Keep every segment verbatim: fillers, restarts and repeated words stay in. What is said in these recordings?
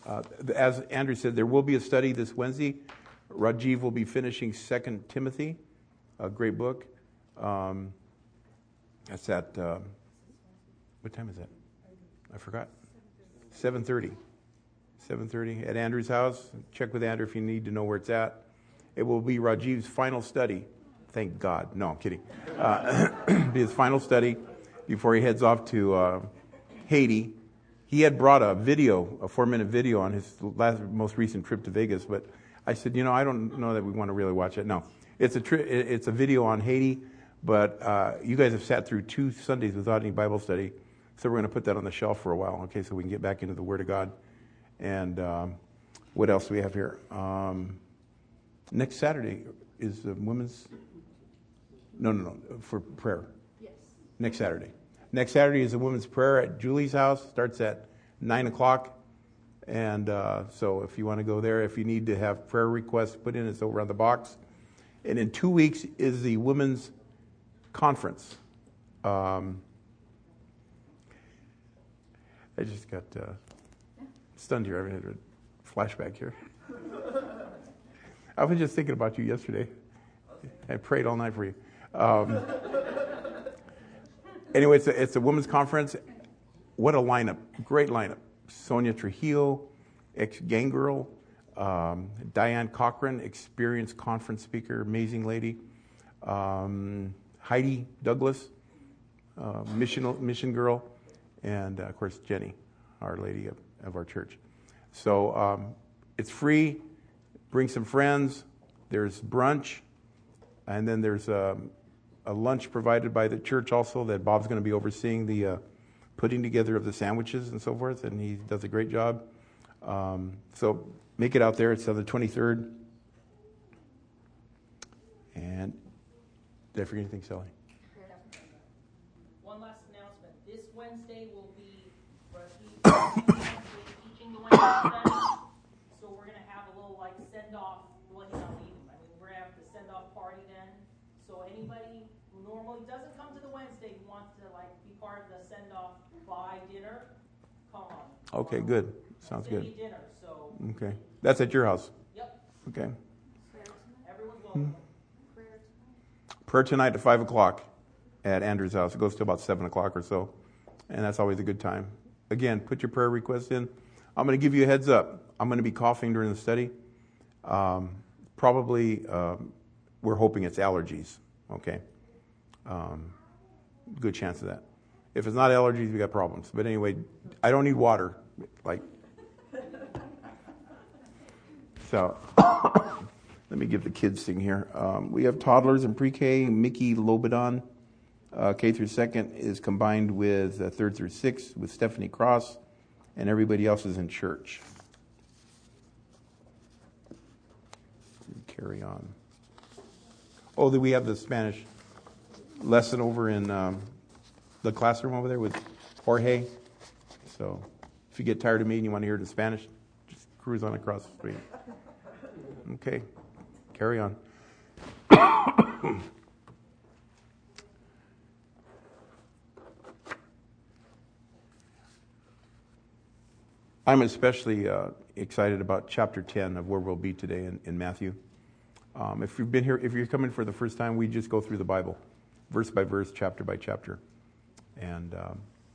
Uh, as Andrew said, there will be a study this Wednesday. Rajiv will be finishing Second Timothy, a great book. Um, that's at, uh, what time is that? I forgot. seven thirty. seven thirty at Andrew's house. Check with Andrew if you need to know where it's at. It will be Rajiv's final study. Thank God. No, I'm kidding. Uh, be his final study before he heads off to uh, Haiti. He had brought a video, a four-minute video on his last, most recent trip to Vegas, but I said, you know, I don't know that we want to really watch it. No, it's a tri- it's a video on Haiti, but uh, you guys have sat through two Sundays without any Bible study, so we're going to put that on the shelf for a while, okay, so we can get back into the Word of God. And um, what else do we have here? Um, next Saturday is the women's... No, no, no, for prayer. Yes. Next Saturday. Next Saturday is a women's prayer at Julie's house. Starts at nine o'clock. And uh, so if you want to go there, if you need to have prayer requests put in, it's over on the box. And in two weeks is the women's conference. Um, I just got uh, stunned here. I had a flashback here. I was just thinking about you yesterday. I prayed all night for you. Um, anyway, it's a, it's a women's conference. What a lineup. Great lineup. Sonia Trujillo, ex-gang girl. Um, Diane Cochran, experienced conference speaker, amazing lady. Um, Heidi Douglas, uh, mission, mission girl. And, uh, of course, Jenny, Our Lady of, of our church. So um, it's free. Bring some friends. There's brunch. And then there's a, a lunch provided by the church also that Bob's going to be overseeing the uh, putting together of the sandwiches and so forth, and he does a great job. Um, so make it out there. It's on the twenty-third. And did I forget anything, Sally? One last announcement. This Wednesday will be Rashid teaching the Wednesday study. So we're going to have a little like send-off. Well, you know, I mean, we're going to have the send-off party then. So anybody who normally doesn't come to the Wednesday who wants to like be part of the send-off by dinner, come on. Okay, good. Sounds good. It's dinner, so. Okay. That's at your house? Yep. Okay. Everyone's welcome. Prayer tonight at five o'clock at Andrew's house. It goes to about seven o'clock or so, and that's always a good time. Again, put your prayer requests in. I'm going to give you a heads up. I'm going to be coughing during the study. Um, probably, um, we're hoping it's allergies, okay? Um, good chance of that. If it's not allergies, we got problems. But anyway, I don't need water. Like, so... Let me give the kids thing here. Um, we have toddlers in pre-K. Mickey Lobodon, uh, K through second, is combined with uh, third through sixth with Stephanie Cross, and everybody else is in church. Carry on. Oh, then we have the Spanish lesson over in um, the classroom over there with Jorge. So if you get tired of me and you want to hear it in Spanish, just cruise on across the street. Okay. Carry on. I'm especially uh, excited about chapter ten of where we'll be today in, in Matthew. Um, if you've been here, if you're coming for the first time, we just go through the Bible, verse by verse, chapter by chapter. And um,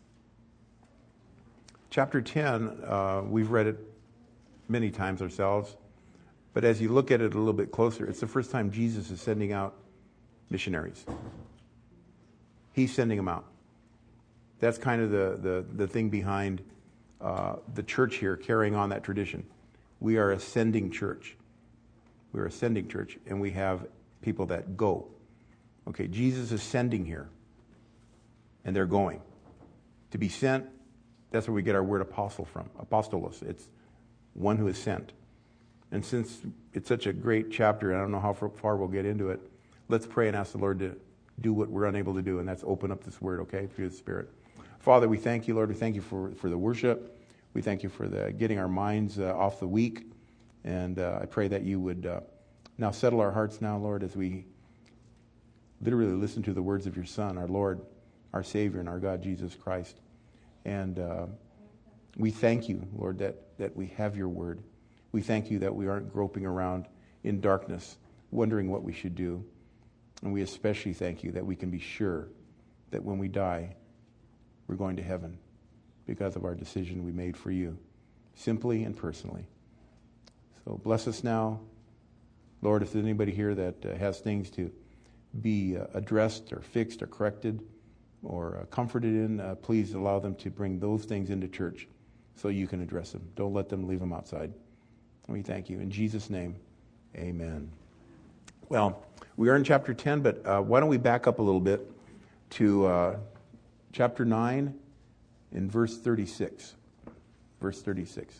chapter ten, uh, we've read it many times ourselves. But as you look at it a little bit closer, it's the first time Jesus is sending out missionaries. He's sending them out. That's kind of the, the, the thing behind uh, the church here carrying on that tradition. We are a sending church. We're a sending church, and we have people that go. Okay, Jesus is sending here, and they're going. To be sent, that's where we get our word apostle from. Apostolos. It's one who is sent. And since it's such a great chapter, and I don't know how far we'll get into it, let's pray and ask the Lord to do what we're unable to do, and that's open up this word, okay, through the Spirit. Father, we thank you, Lord. We thank you for, for the worship. We thank you for the getting our minds uh, off the week. And uh, I pray that you would uh, now settle our hearts now, Lord, as we literally listen to the words of your Son, our Lord, our Savior, and our God, Jesus Christ. And uh, We thank you, Lord, that, that we have your word. We thank you that we aren't groping around in darkness, wondering what we should do. And we especially thank you that we can be sure that when we die, we're going to heaven because of our decision we made for you, simply and personally. So bless us now. Lord, if there's anybody here that uh, has things to be uh, addressed or fixed or corrected or uh, comforted in, uh, please allow them to bring those things into church so you can address them. Don't let them leave them outside. And we thank you. In Jesus' name, amen. Well, we are in chapter ten, but uh, why don't we back up a little bit to uh, chapter nine in verse thirty-six. Verse thirty-six.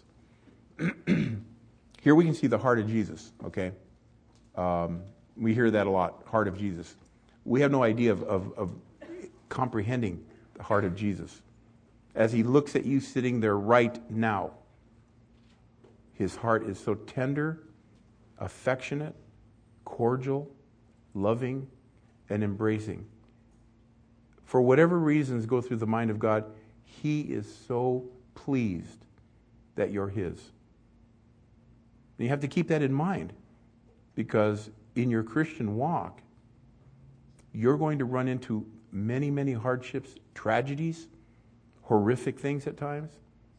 Here we can see the heart of Jesus, okay? Um, we hear that a lot, heart of Jesus. We have no idea of, of, of comprehending the heart of Jesus. As he looks at you sitting there right now, his heart is so tender, affectionate, cordial, loving, and embracing. For whatever reasons go through the mind of God, he is so pleased that you're his. And you have to keep that in mind, because in your Christian walk, you're going to run into many, many hardships, tragedies, horrific things at times.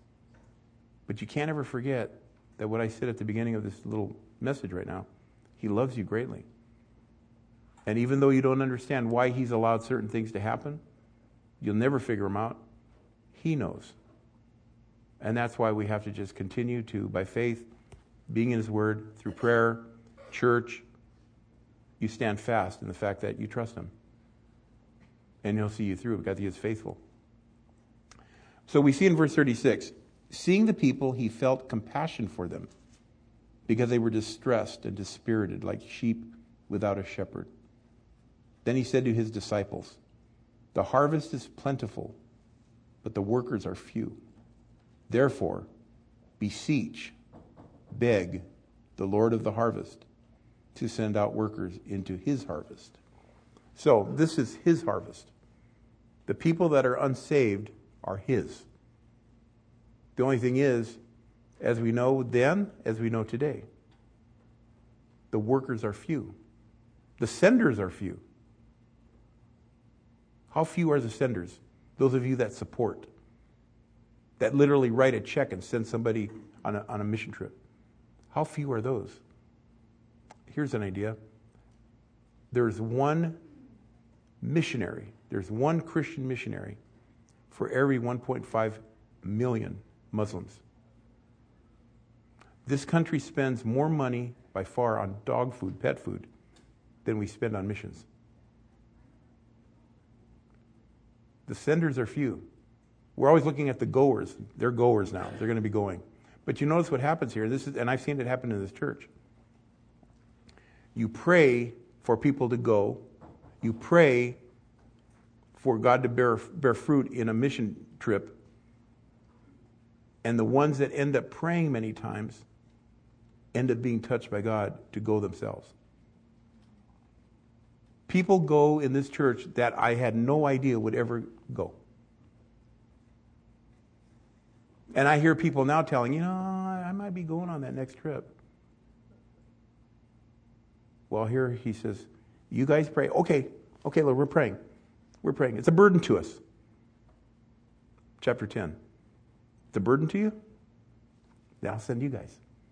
But you can't ever forget that what I said at the beginning of this little message right now, he loves you greatly. And even though you don't understand why he's allowed certain things to happen, you'll never figure them out. He knows. And that's why we have to just continue to, by faith, being in his word, through prayer, church, you stand fast in the fact that you trust him. And he'll see you through because he is faithful. So we see in verse thirty-six, seeing the people, he felt compassion for them because they were distressed and dispirited like sheep without a shepherd. Then he said to his disciples, the harvest is plentiful, but the workers are few. Therefore, beseech, beg the Lord of the harvest to send out workers into his harvest. So this is his harvest. The people that are unsaved are his. The only thing is, as we know then, as we know today, the workers are few. The senders are few. How few are the senders? Those of you that support, that literally write a check and send somebody on a, on a mission trip. How few are those? Here's an idea. There's one missionary, there's one Christian missionary for every one point five million Muslims. This country spends more money by far on dog food, pet food, than we spend on missions. The senders are few. We're always looking at the goers. They're goers now. They're going to be going. But you notice what happens here. This is, and I've seen it happen in this church. You pray for people to go. You pray for God to bear, bear fruit in a mission trip. And the ones that end up praying many times end up being touched by God to go themselves. People go in this church that I had no idea would ever go. And I hear people now telling, you know, I might be going on that next trip. Well, here he says, you guys pray. Okay, okay, Lord, we're praying. We're praying. It's a burden to us. Chapter ten. It's a burden to you? Then I'll send you guys.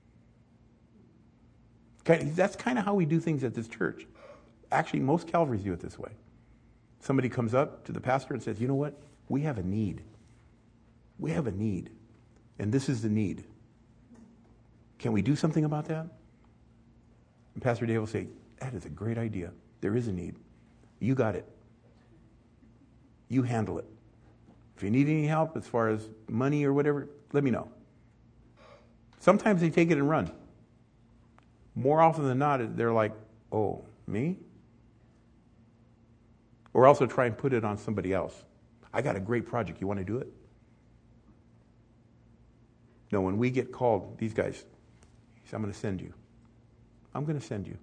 That's kind of how we do things at this church. Actually, most Calvaries do it this way. Somebody comes up to the pastor and says, you know what? We have a need. We have a need. And this is the need. Can we do something about that? And Pastor Dave will say, that is a great idea. There is a need. You got it. You handle it. If you need any help as far as money or whatever, let me know. Sometimes they take it and run. More often than not, they're like, oh, me? Or also try and put it on somebody else. I got a great project. You want to do it? No, when we get called, these guys, he said, I'm going to send you. I'm going to send you.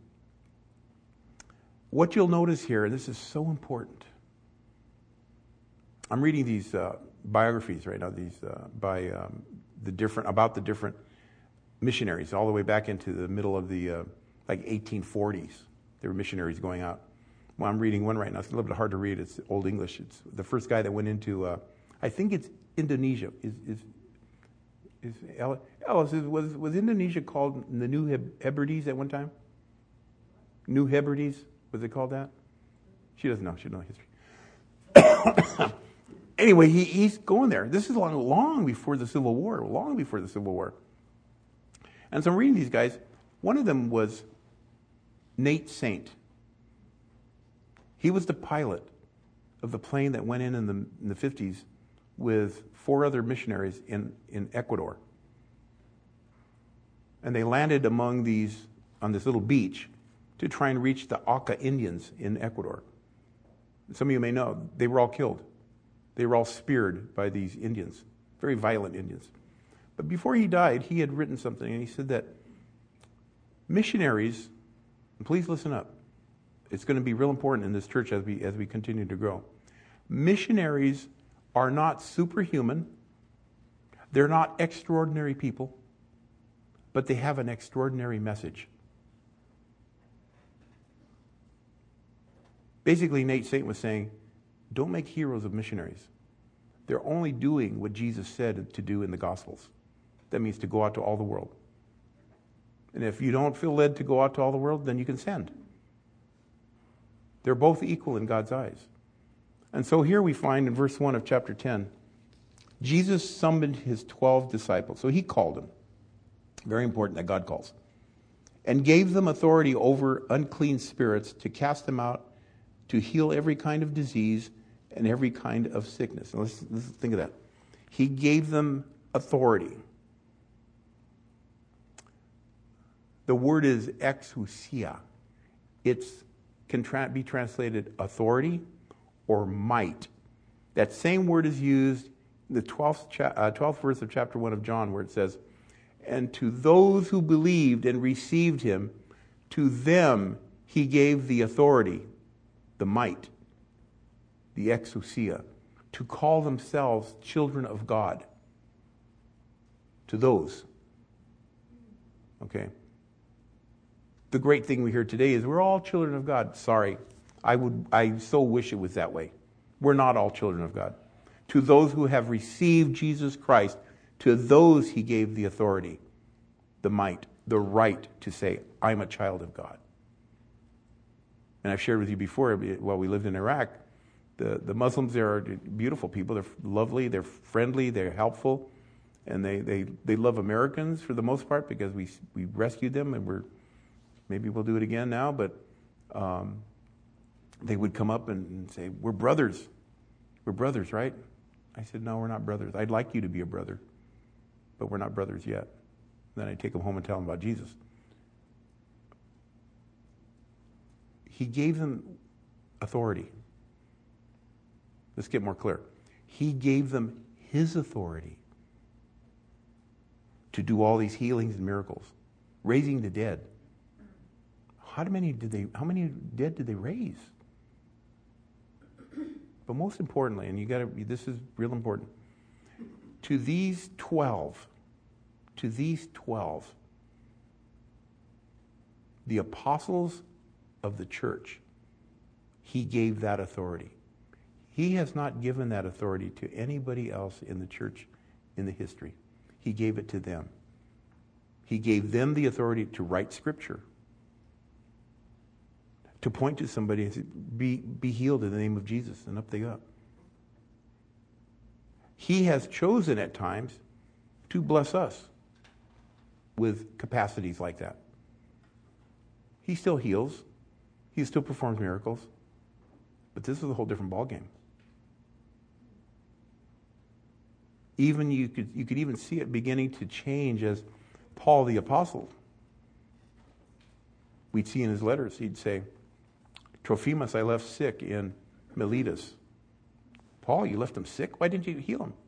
What you'll notice here, and this is so important. I'm reading these uh, biographies right now. These uh, by um, the different about the different missionaries, all the way back into the middle of the uh, like eighteen forties. There were missionaries going out. Well, I'm reading one right now. It's a little bit hard to read. It's Old English. It's the first guy that went into, uh, I think it's Indonesia. Is is is Alice? Is, was was Indonesia called the New Hebrides at one time? New Hebrides, was it called that? She doesn't know. She doesn't know history. Anyway, he, he's going there. This is long, long before the Civil War. Long before the Civil War. And so I'm reading these guys. One of them was Nate Saint. He was the pilot of the plane that went in in the, in the fifties with four other missionaries in, in Ecuador. And they landed among these, on this little beach, to try and reach the Auca Indians in Ecuador. Some of you may know, they were all killed. They were all speared by these Indians, very violent Indians. But before he died, he had written something, and he said that missionaries, and please listen up, it's going to be real important in this church as we as we continue to grow. Missionaries are not superhuman. They're not extraordinary people, but they have an extraordinary message. Basically, Nate Saint was saying, don't make heroes of missionaries. They're only doing what Jesus said to do in the Gospels. That means to go out to all the world. And if you don't feel led to go out to all the world, then you can send. They're both equal in God's eyes. And so here we find in verse one of chapter ten, Jesus summoned his twelve disciples. So he called them. Very important that God calls. And gave them authority over unclean spirits to cast them out, to heal every kind of disease and every kind of sickness. Now let's, let's think of that. He gave them authority. The word is exousia. It's can tra- be translated authority or might. That same word is used in the twelfth, cha- uh, twelfth verse of chapter one of John, where it says, and to those who believed and received him, to them he gave the authority, the might, the exousia, to call themselves children of God. To those. Okay. The great thing we hear today is we're all children of God. Sorry, I would. I so wish it was that way. We're not all children of God. To those who have received Jesus Christ, to those he gave the authority, the might, the right to say, I'm a child of God. And I've shared with you before, while we lived in Iraq, the, the Muslims there are beautiful people. They're lovely, they're friendly, they're helpful, and they, they, they love Americans for the most part because we we rescued them, and we're maybe we'll do it again now, but um, they would come up and, and say, we're brothers. We're brothers, right? I said, no, we're not brothers. I'd like you to be a brother, but we're not brothers yet. Then I take them home and tell them about Jesus. He gave them authority. Let's get more clear. He gave them his authority to do all these healings and miracles, raising the dead. How many did they? How many dead did they raise? But most importantly, and you got to. This is real important. To these twelve, to these twelve, the apostles of the church, he gave that authority. He has not given that authority to anybody else in the church in the history. He gave it to them. He gave them the authority to write scripture, to point to somebody and say, be, be healed in the name of Jesus, and up they go. He has chosen at times to bless us with capacities like that. He still heals. He still performs miracles. But this is a whole different ballgame. Even you could you could even see it beginning to change as Paul the Apostle, we'd see in his letters, he'd say, Trophimus I left sick in Miletus. Paul, you left him sick? Why didn't you heal him?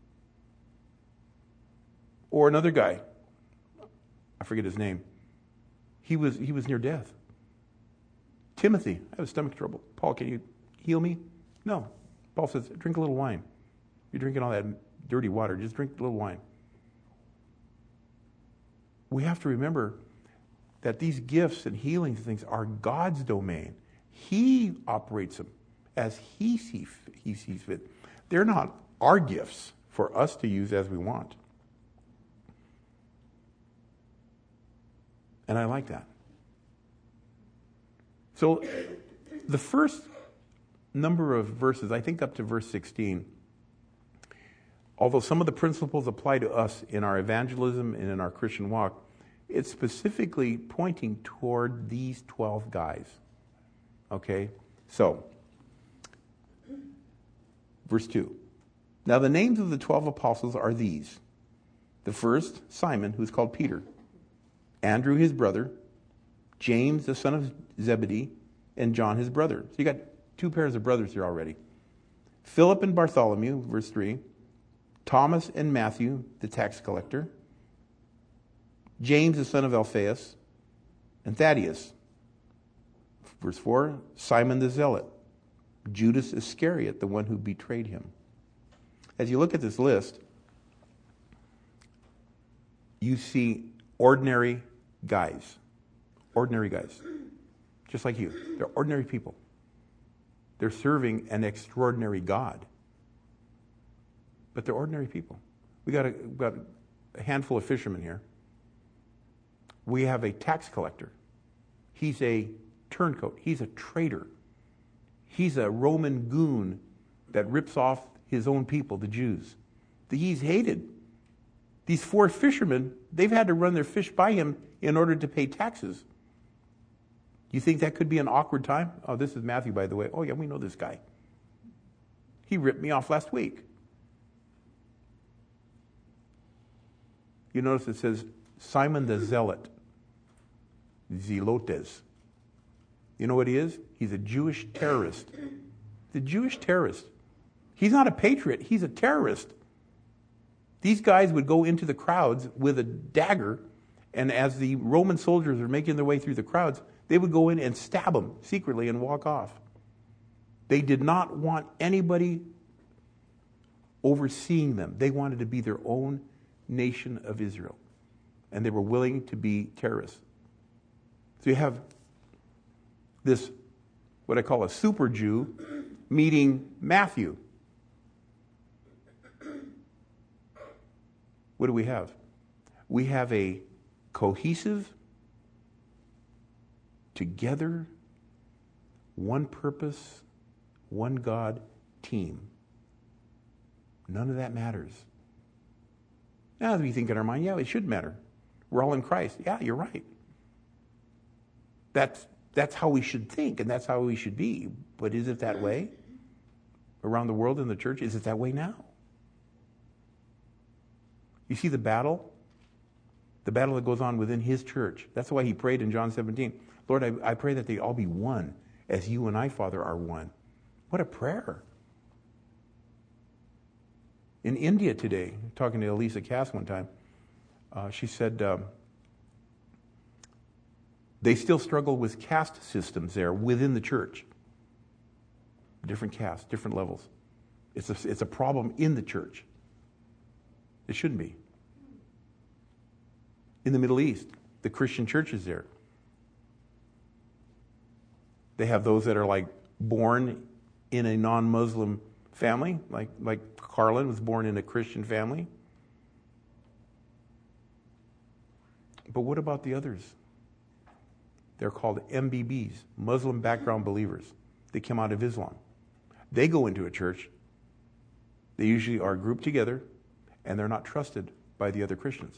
Or another guy, I forget his name. He was he was near death. Timothy, I have stomach trouble. Paul, can you heal me? No. Paul says, drink a little wine. You're drinking all that dirty water. Just drink a little wine. We have to remember that these gifts and healings and things are God's domain. He operates them as he sees, he sees fit. They're not our gifts for us to use as we want. And I like that. So the first number of verses, I think up to verse sixteen, although some of the principles apply to us in our evangelism and in our Christian walk, it's specifically pointing toward these twelve guys. Okay? So, verse two. Now the names of the twelve apostles are these. The first, Simon, who's called Peter. Andrew, his brother. James, the son of Zebedee. And John, his brother. So you got two pairs of brothers here already. Philip and Bartholomew, verse three. Thomas and Matthew, the tax collector. James, the son of Alphaeus. And Thaddeus. Verse four. Simon the Zealot. Judas Iscariot, the one who betrayed him. As you look at this list, you see ordinary guys. Ordinary guys. Just like you. They're ordinary people. They're serving an extraordinary God. But they're ordinary people. We got a, we got a handful of fishermen here. We have a tax collector. He's a turncoat. He's a traitor. He's a Roman goon that rips off his own people, the Jews. He's hated. These four fishermen, they've had to run their fish by him in order to pay taxes. You think that could be an awkward time? Oh, this is Matthew, by the way. Oh, yeah, we know this guy. He ripped me off last week. You notice it says Simon the Zealot. Zelotes. You know what he is? He's a Jewish terrorist. The Jewish terrorist. He's not a patriot. He's a terrorist. These guys would go into the crowds with a dagger, and as the Roman soldiers are making their way through the crowds, they would go in and stab them secretly and walk off. They did not want anybody overseeing them. They wanted to be their own nation of Israel. And they were willing to be terrorists. So you have this, what I call a super Jew, meeting Matthew. What do we have? We have a cohesive, together, one purpose, one God team. None of that matters. Now, we think in our mind, yeah, it should matter. We're all in Christ. Yeah, you're right. That's that's how we should think, and that's how we should be. But is it that way around the world in the church? Is it that way now? You see the battle? The battle that goes on within his church. That's why he prayed in John seventeen. Lord, I, I pray that they all be one, as you and I, Father, are one. What a prayer. In India today, talking to Elisa Cass one time, uh, she said um, they still struggle with caste systems there within the church. Different castes, different levels. It's a, it's a problem in the church. It shouldn't be. In the Middle East, the Christian churches there, they have those that are like born in a non-Muslim family, like, like Carlin was born in a Christian family. But what about the others? They're called M B Bs, Muslim background believers. They come out of Islam. They go into a church. They usually are grouped together, and they're not trusted by the other Christians.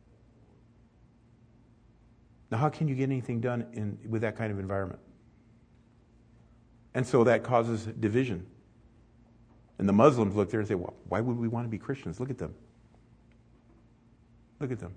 Now, how can you get anything done in, with that kind of environment? And so that causes division. And the Muslims look there and say, well, why would we want to be Christians? Look at them. Look at them.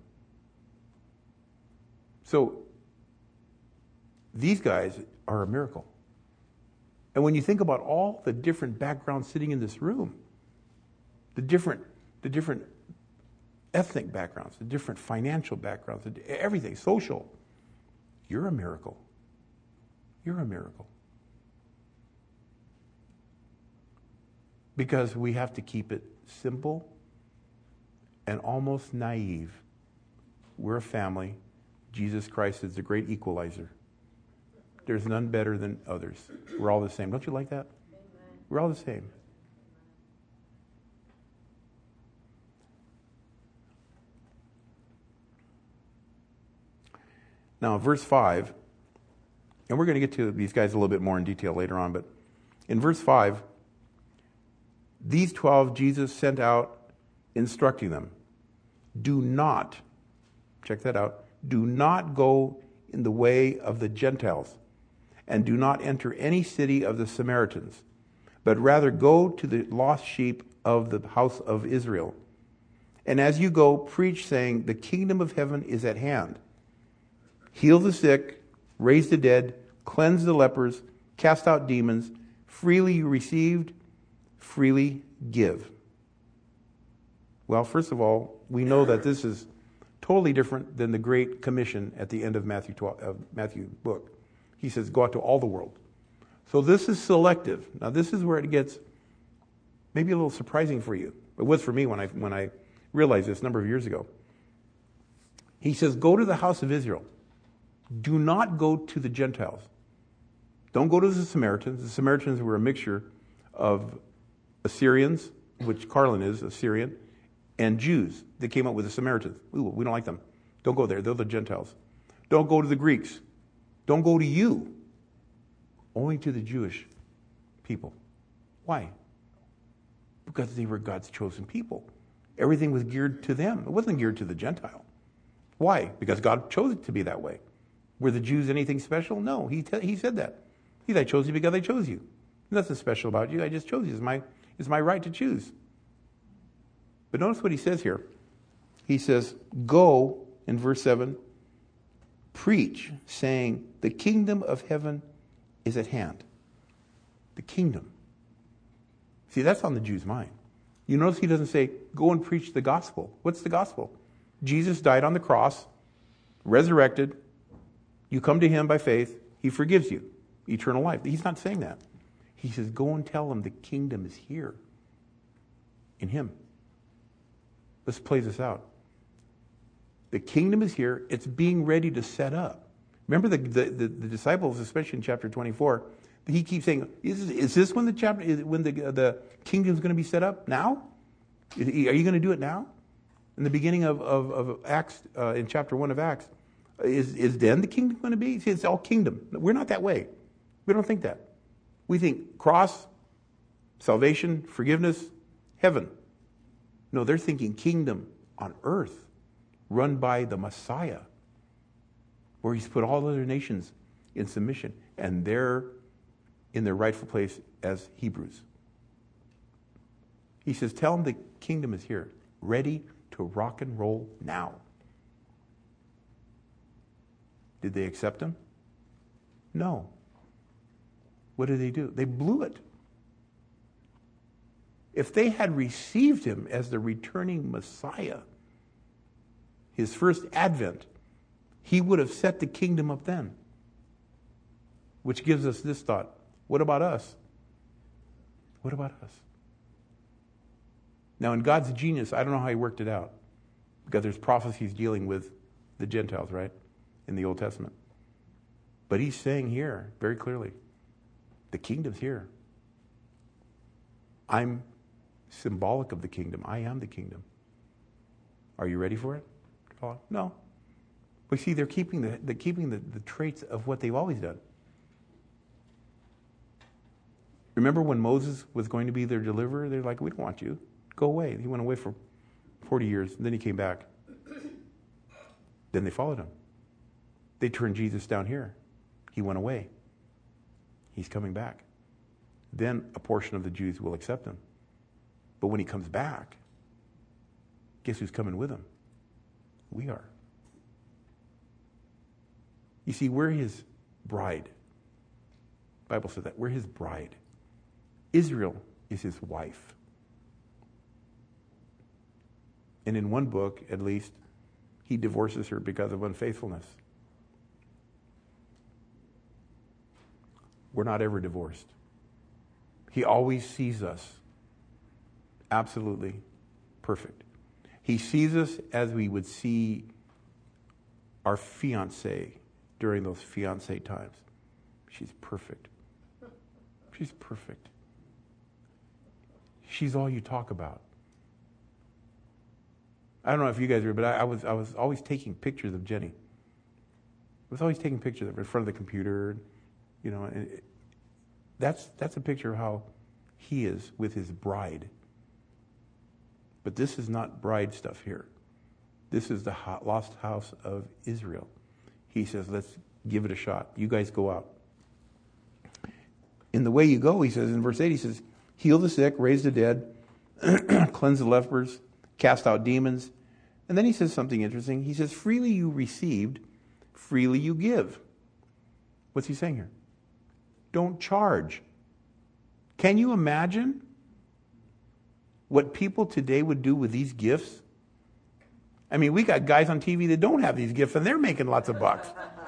So, these guys are a miracle. And when you think about all the different backgrounds sitting in this room, the different, the different ethnic backgrounds, the different financial backgrounds, everything, social, you're a miracle. You're a miracle. Because we have to keep it simple and almost naive. We're a family. Jesus Christ is the great equalizer. There's none better than others. We're all the same. Don't you like that? Amen. We're all the same. Now, verse five, and we're going to get to these guys a little bit more in detail later on, but in verse five, these twelve Jesus sent out instructing them, do not, check that out, do not go in the way of the Gentiles, and do not enter any city of the Samaritans, but rather go to the lost sheep of the house of Israel. And as you go, preach, saying, the kingdom of heaven is at hand. Heal the sick, raise the dead, cleanse the lepers, cast out demons. Freely you received, freely give. Well, first of all, we know that this is totally different than the Great Commission at the end of Matthew twelve, uh, Matthew book. He says, go out to all the world. So this is selective. Now this is where it gets maybe a little surprising for you. It was for me when I when I realized this a number of years ago. He says, go to the house of Israel. Do not go to the Gentiles. Don't go to the Samaritans. The Samaritans were a mixture of Assyrians, which Carlin is, Assyrian, and Jews. They came up with the Samaritans. Ooh, we don't like them. Don't go there. They're the Gentiles. Don't go to the Greeks. Don't go to you. Only to the Jewish people. Why? Because they were God's chosen people. Everything was geared to them. It wasn't geared to the Gentile. Why? Because God chose it to be that way. Were the Jews anything special? No. He te- he said that. He said, I chose you because I chose you. Nothing special about you. I just chose you. It's my, it's my right to choose. But notice what he says here. He says, go, in verse seven, preach, saying, the kingdom of heaven is at hand. The kingdom. See, that's on the Jew's mind. You notice he doesn't say, go and preach the gospel. What's the gospel? Jesus died on the cross, resurrected. You come to him by faith. He forgives you. Eternal life. He's not saying that. He says, go and tell them the kingdom is here in him. Let's play this out. The kingdom is here. It's being ready to set up. Remember the, the, the, the disciples, especially in chapter twenty-four, he keeps saying, is, is this when the chapter, is, when the, the kingdom is going to be set up? Now? Are you going to do it now? In the beginning of, of, of Acts, uh, in chapter one of Acts, is, is then the kingdom going to be? See, it's all kingdom. We're not that way. We don't think that. We think cross, salvation, forgiveness, heaven. No, they're thinking kingdom on earth, run by the Messiah, where he's put all other nations in submission, and they're in their rightful place as Hebrews. He says, tell them the kingdom is here, ready to rock and roll now. Did they accept him? No. What did they do? They blew it. If they had received him as the returning Messiah, his first advent, he would have set the kingdom up then. Which gives us this thought. What about us? What about us? Now, in God's genius, I don't know how he worked it out. Because there's prophecies dealing with the Gentiles, right? In the Old Testament. But he's saying here, very clearly, the kingdom's here. I'm symbolic of the kingdom. I am the kingdom. Are you ready for it? No. But see, they're keeping the they're keeping the, the traits of what they've always done. Remember when Moses was going to be their deliverer? They're like, we don't want you. Go away. He went away for forty years, and then he came back. Then they followed him. They turned Jesus down here. He went away. He's coming back. Then a portion of the Jews will accept him. But when he comes back, guess who's coming with him? We are. You see, we're his bride. The Bible says that. We're his bride. Israel is his wife. And in one book, at least, he divorces her because of unfaithfulness. We're not ever divorced. He always sees us absolutely perfect. He sees us as we would see our fiancée during those fiancé times. She's perfect. She's perfect. She's all you talk about. I don't know if you guys are, but I, I was I was always taking pictures of Jenny. I was always taking pictures of her in front of the computer, you know. And it, that's that's a picture of how he is with his bride. But this is not bride stuff here. This is the lost house of Israel. He says, let's give it a shot. You guys go out. In the way you go, he says, in verse eight, he says, heal the sick, raise the dead, cleanse the lepers, cast out demons. And then he says something interesting. He says, freely you received, freely you give. What's he saying here? Don't charge. Can you imagine what people today would do with these gifts? I mean, we got guys on T V that don't have these gifts, and they're making lots of bucks.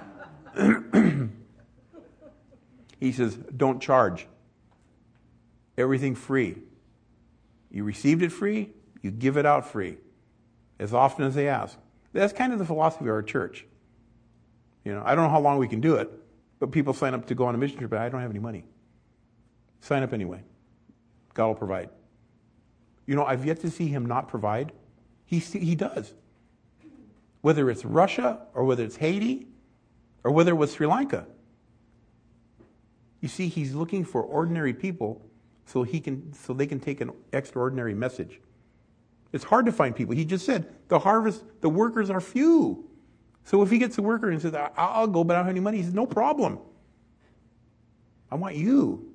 He says, don't charge. Everything free. You received it free, you give it out free, as often as they ask. That's kind of the philosophy of our church. You know, I don't know how long we can do it, but people sign up to go on a mission trip, but I don't have any money. Sign up anyway. God will provide. You know, I've yet to see him not provide. He he does. Whether it's Russia or whether it's Haiti or whether it was Sri Lanka. You see, he's looking for ordinary people so he can so they can take an extraordinary message. It's hard to find people. He just said the harvest, the workers are few. So if he gets a worker and says, I'll go, but I don't have any money, he says, no problem. I want you.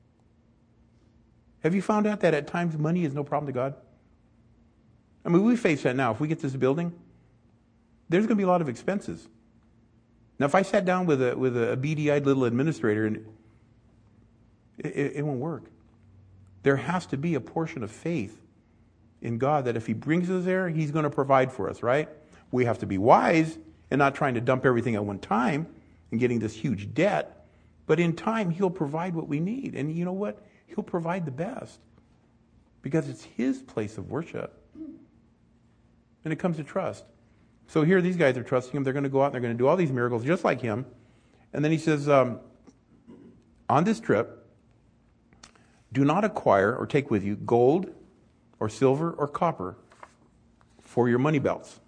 Have you found out that at times money is no problem to God? I mean, we face that now. If we get this building, there's going to be a lot of expenses. Now, if I sat down with a with a beady-eyed little administrator, and it, it, it won't work. There has to be a portion of faith in God that if he brings us there, he's going to provide for us, right? We have to be wise and not trying to dump everything at one time and getting this huge debt. But in time, he'll provide what we need. And you know what? He'll provide the best because it's his place of worship. And it comes to trust. So here these guys are trusting him. They're going to go out and they're going to do all these miracles just like him. And then he says, um, on this trip, do not acquire or take with you gold or silver or copper for your money belts,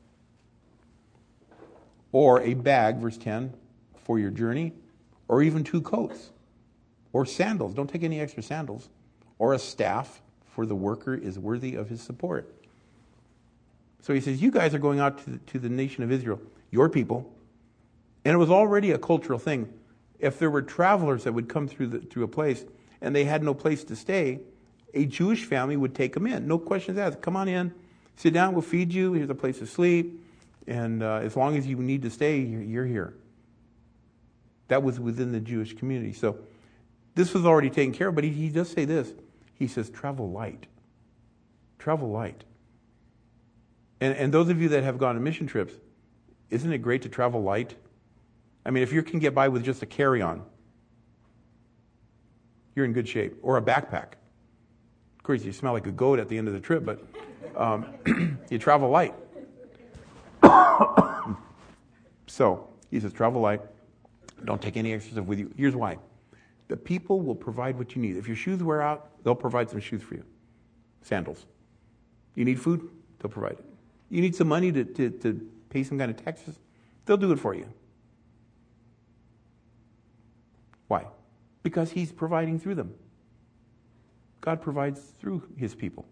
or a bag, verse ten, for your journey, or even two coats, or sandals. Don't take any extra sandals, or a staff, for the worker is worthy of his support. So he says, you guys are going out to the, to the nation of Israel, your people, and it was already a cultural thing. If there were travelers that would come through the, through a place and they had no place to stay, a Jewish family would take them in. No questions asked. Come on in, sit down, we'll feed you, here's a place to sleep, and uh, as long as you need to stay, you're, you're here. That was within the Jewish community. So this was already taken care of, but he, he does say this. He says, travel light. Travel light. And, and those of you that have gone on mission trips, isn't it great to travel light? I mean, if you can get by with just a carry-on, you're in good shape. Or a backpack. Of course, you smell like a goat at the end of the trip, but um, you travel light. So, he says, travel light. Don't take any extra stuff with you. Here's why. The people will provide what you need. If your shoes wear out, they'll provide some shoes for you. Sandals. You need food? They'll provide it. You need some money to, to, to pay some kind of taxes? They'll do it for you. Why? Because he's providing through them. God provides through his people.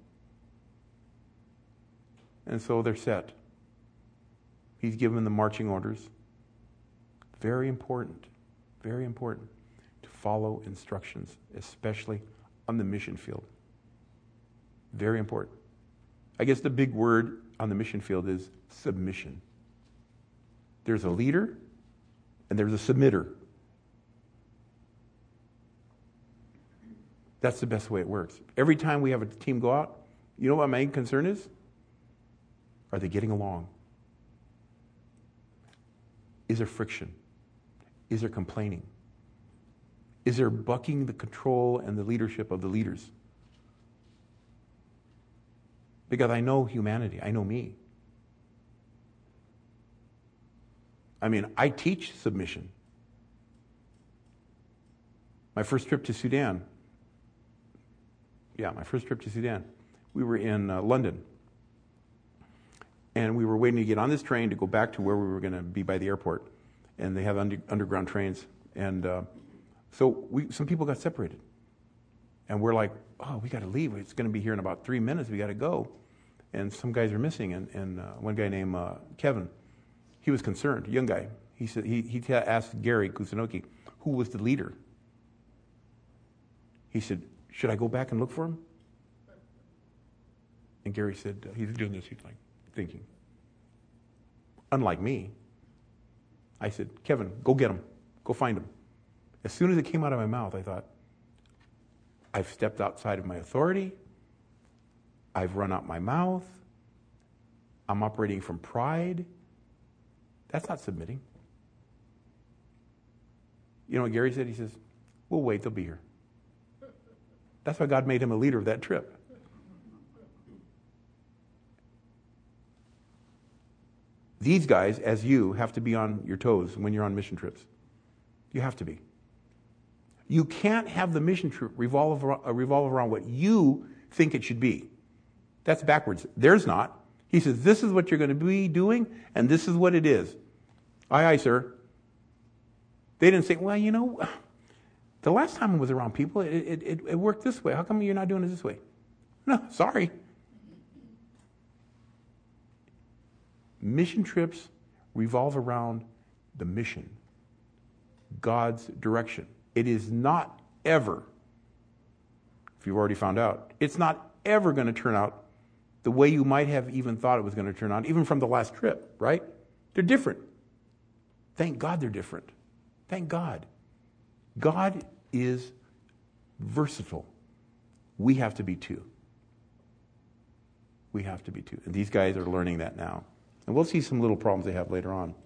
And so they're set. He's given them marching orders. Very important, very important to follow instructions, especially on the mission field. Very important. I guess the big word on the mission field is submission. There's a leader and there's a submitter. That's the best way it works. Every time we have a team go out, you know what my main concern is? Are they getting along? Is there friction? Is there complaining? Is there bucking the control and the leadership of the leaders? Because I know humanity. I know me. I mean, I teach submission. My first trip to Sudan, yeah, my first trip to Sudan, we were in uh, London. And we were waiting to get on this train to go back to where we were going to be by the airport. And they have under, underground trains. And uh, so we, some people got separated. And we're like, oh, we got to leave. It's going to be here in about three minutes. We got to go. And some guys are missing. And, and uh, one guy named uh, Kevin, he was concerned, a young guy. He said he, he t- asked Gary Kusunoki, who was the leader. He said, should I go back and look for him? And Gary said, uh, he's doing this, he's like thinking. Unlike me, I said, Kevin, go get him. Go find him. As soon as it came out of my mouth, I thought, I've stepped outside of my authority. I've run out my mouth. I'm operating from pride. That's not submitting. You know what Gary said? He says, we'll wait, they'll be here. That's why God made him a leader of that trip. These guys, as you, have to be on your toes when you're on mission trips. You have to be. You can't have the mission trip revolve around, uh, revolve around what you think it should be. That's backwards. Theirs not. He says, this is what you're going to be doing, and this is what it is. Aye, aye, sir. They didn't say, well, you know, the last time I was around people, it, it, it, it worked this way. How come you're not doing it this way? No, sorry. Mission trips revolve around the mission, God's direction. It is not ever, if you've already found out, it's not ever going to turn out the way you might have even thought it was going to turn out, even from the last trip, right? They're different. Thank God they're different. Thank God. God is versatile. We have to be too. We have to be too. And these guys are learning that now. And we'll see some little problems they have later on.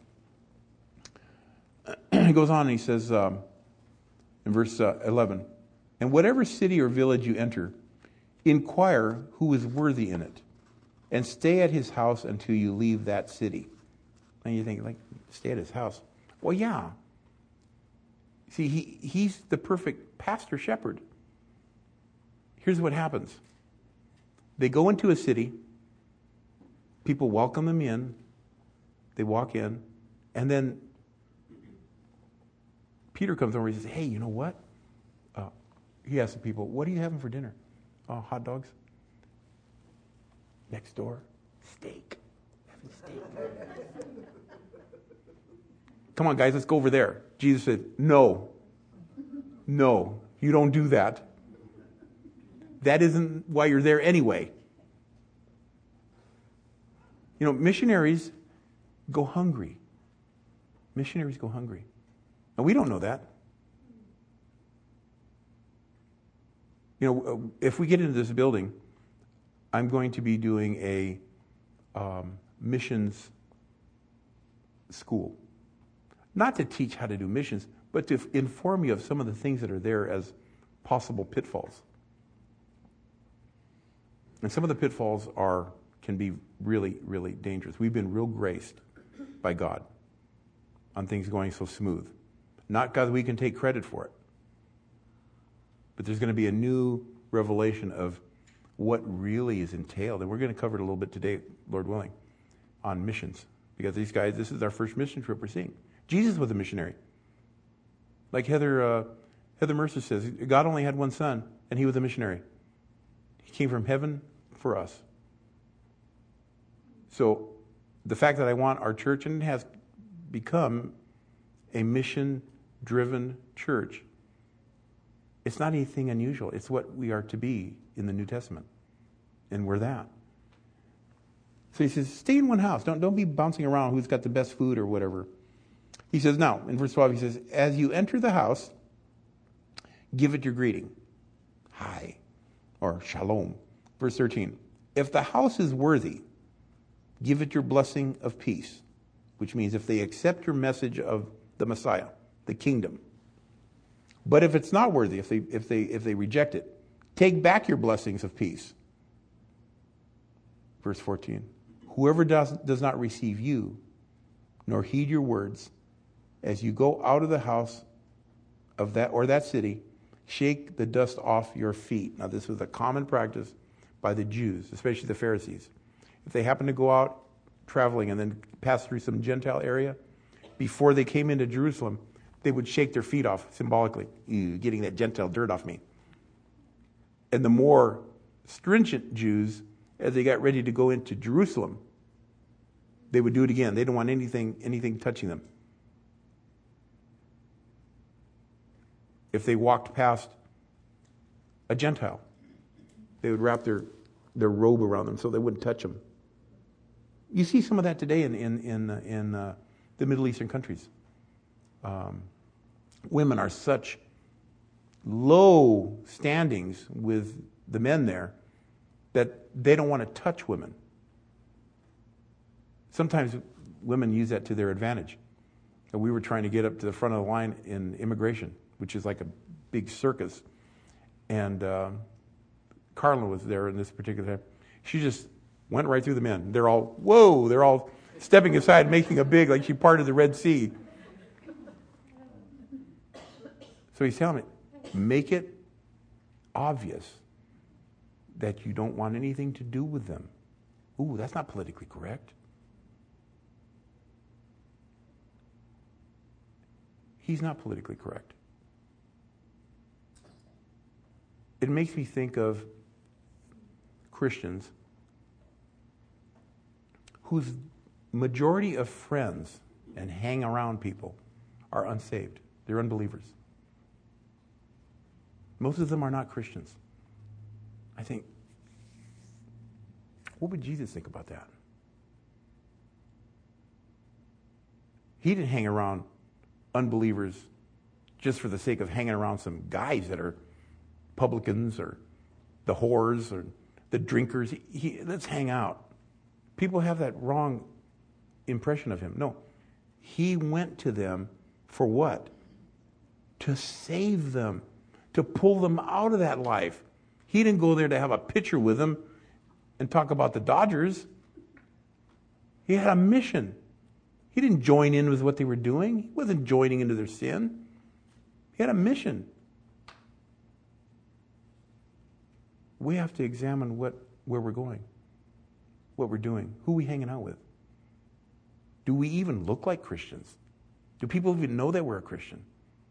He goes on and he says um, in verse uh, eleven, and whatever city or village you enter, inquire who is worthy in it, and stay at his house until you leave that city. And you think, like, stay at his house? Well, yeah. See, he, he's the perfect pastor shepherd. Here's what happens. They go into a city. People welcome them in. They walk in. And then Peter comes over and he says, hey, you know what? Uh, he asks the people, what are you having for dinner? Oh, hot dogs? Next door, steak. Having steak. Come on, guys, let's go over there. Jesus said, no. No, you don't do that. That isn't why you're there anyway. You know, missionaries go hungry. Missionaries go hungry. And we don't know that. You know, if we get into this building, I'm going to be doing a um, missions school. Not to teach how to do missions, but to inform you of some of the things that are there as possible pitfalls. And some of the pitfalls are can be really, really dangerous. We've been real graced by God on things going so smooth. Not because we can take credit for it, but there's going to be a new revelation of what really is entailed. And we're going to cover it a little bit today, Lord willing, on missions. Because these guys, this is our first mission trip we're seeing. Jesus was a missionary. Like Heather uh, Heather Mercer says, God only had one son, and he was a missionary. He came from heaven for us. So the fact that I want our church, and it has become a mission-driven church, it's not anything unusual. It's what we are to be in the New Testament. And we're that. So he says, stay in one house. Don't, don't be bouncing around who's got the best food or whatever. He says, now, in verse twelve, he says, as you enter the house, give it your greeting. Hi, or shalom. Verse thirteen, if the house is worthy, give it your blessing of peace, which means if they accept your message of the Messiah, the kingdom. But if it's not worthy, if they, if they, if they reject it, take back your blessings of peace. Verse fourteen. Whoever does, does not receive you, nor heed your words, as you go out of the house of that or that city, shake the dust off your feet. Now, this was a common practice by the Jews, especially the Pharisees. If they happened to go out traveling and then pass through some Gentile area, before they came into Jerusalem, they would shake their feet off symbolically. Ew, getting that Gentile dirt off me. And the more stringent Jews, as they got ready to go into Jerusalem, they would do it again. They didn't want anything, anything touching them. If they walked past a Gentile, they would wrap their, their robe around them so they wouldn't touch them. You see some of that today in in in, uh, in uh, the Middle Eastern countries. Um, women are such low standings with the men there that they don't want to touch women. Sometimes women use that to their advantage. And we were trying to get up to the front of the line in immigration, which is like a big circus. And uh, Carla was there in this particular time. She just went right through the men. They're all, whoa, they're all stepping aside, making a big, like she parted the Red Sea. So he's telling me, make it obvious that you don't want anything to do with them. Ooh, that's not politically correct. He's not politically correct. It makes me think of Christians whose majority of friends and hang around people are unsaved. They're unbelievers. Most of them are not Christians. I think, what would Jesus think about that? He didn't hang around unbelievers just for the sake of hanging around some guys that are publicans or the whores or the drinkers. He, he, let's hang out. People have that wrong impression of him. No, he went to them for what? To save them, to pull them out of that life. He didn't go there to have a picture with them and talk about the Dodgers. He had a mission. He didn't join in with what they were doing. He wasn't joining into their sin. He had a mission. We have to examine what where we're going, what we're doing, who we hanging out with. Do we even look like Christians? Do people even know that we're a Christian?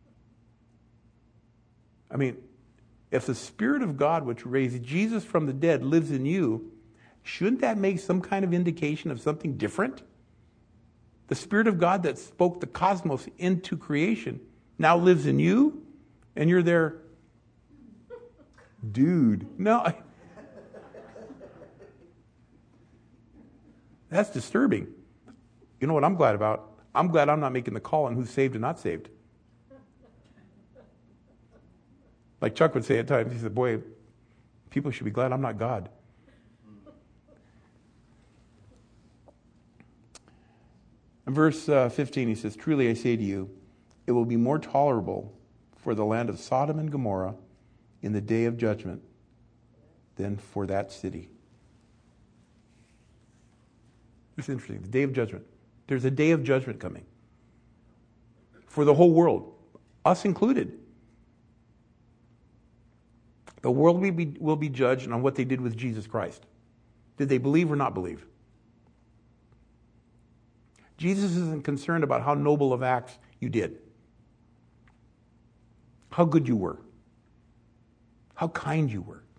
I mean, if the Spirit of God, which raised Jesus from the dead, lives in you, shouldn't that make some kind of indication of something different? The Spirit of God that spoke the cosmos into creation now lives in you, and you're there, dude. No, I, that's disturbing. You know what I'm glad about? I'm glad I'm not making the call on who's saved and not saved. Like Chuck would say at times, he said, boy, people should be glad I'm not God. In verse uh, fifteen, he says, truly I say to you, it will be more tolerable for the land of Sodom and Gomorrah in the day of judgment than for that city. It's interesting, the day of judgment. There's a day of judgment coming for the whole world, us included. The world will be, will be judged on what they did with Jesus Christ. Did they believe or not believe? Jesus isn't concerned about how noble of acts you did, how good you were, how kind you were.